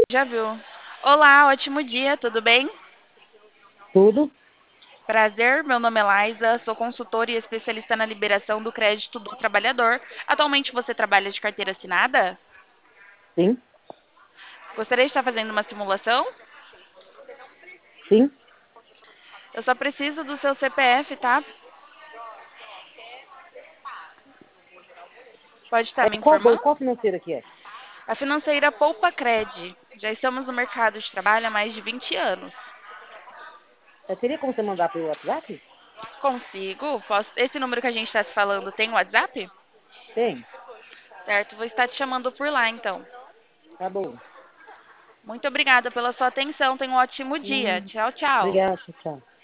Já viu? Olá, ótimo dia, tudo bem? Tudo? Prazer, meu nome é Laisa, sou consultora e especialista na liberação do crédito do trabalhador. Atualmente você trabalha de carteira assinada? Sim, Gostaria de estar fazendo uma simulação? sim. Eu só preciso do seu CPF, tá? Pode estar É, me qual, informando? qual financeira que é? A financeira Poupa Cred. Já estamos no mercado de trabalho há mais de 20 anos. Teria como você mandar pelo WhatsApp? Consigo? Esse número que a gente está se falando tem WhatsApp? Tem. Certo, vou estar te chamando por lá então. Tá bom. Muito obrigada pela sua atenção. Tenha um ótimo dia. Tchau, tchau. Obrigada, tchau.